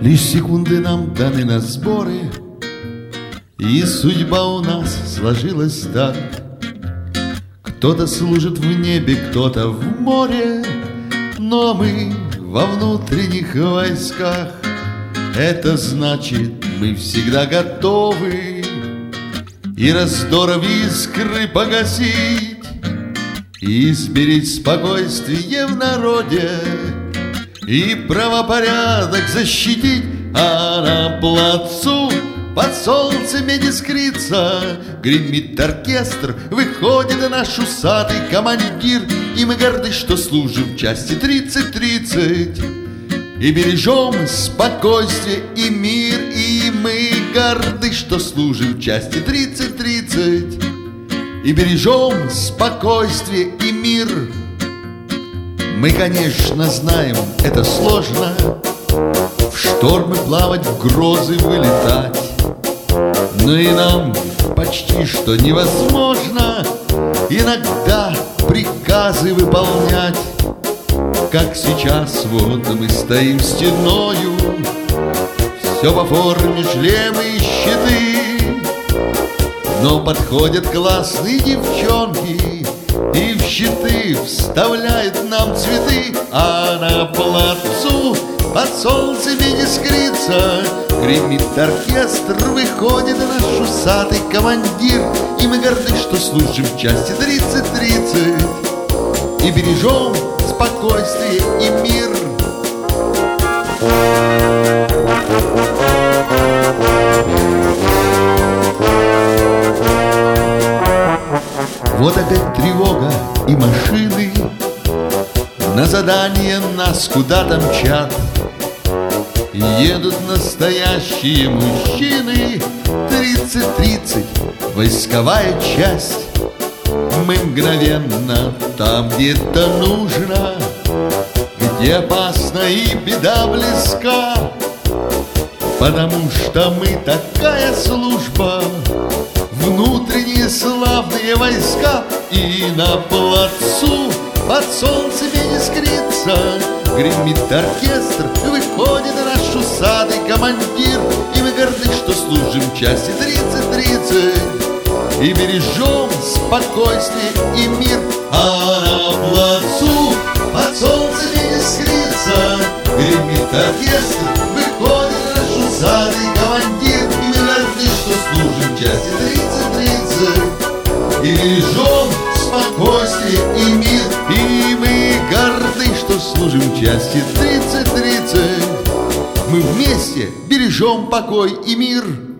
Лишь секунды нам даны на сборы, и судьба у нас сложилась так. Кто-то служит в небе, кто-то в море, но мы во внутренних войсках. Это значит, мы всегда готовы и раздоров искры погасить, и сберечь спокойствие в народе, и правопорядок защитить. А на плацу под солнцем искрится, гремит оркестр, выходит наш усатый командир, и мы горды, что служим в части 30-30, и бережем спокойствие и мир. И мы горды, что служим в части 30-30, и бережем спокойствие и мир. Мы, конечно, знаем, это сложно, в штормы плавать, в грозы вылетать, но и нам почти что невозможно иногда приказы выполнять. Как сейчас, вот мы стоим стеною, все по форме шлемы и щиты, но подходят классные девчонки и в щиты вставляют нам цветы. А на плацу под солнцем искрится, гремит оркестр, выходит наш усатый командир, и мы горды, что служим в части 30-30, и бережем спокойствие и мир. Вот опять тревога, и машины на задание нас куда-то мчат. Едут настоящие мужчины, 30-30, войсковая часть. Мы мгновенно там, где это нужно, где опасно и беда близка, потому что мы такая служба, внутренние славные войска. И на плацу под солнцем искрится, гремит оркестр, выходит наш усатый командир, и мы горды, что служим в части 30-30, и бережем спокойствие и мир. А на плацу под солнцем искрится, гремит оркестр, выходит наш усатый командир, и мы горды, что служим в части 30-30, и бережем спокойствие и мир. И мы горды, что служим в части 30-30, мы вместе бережем покой и мир.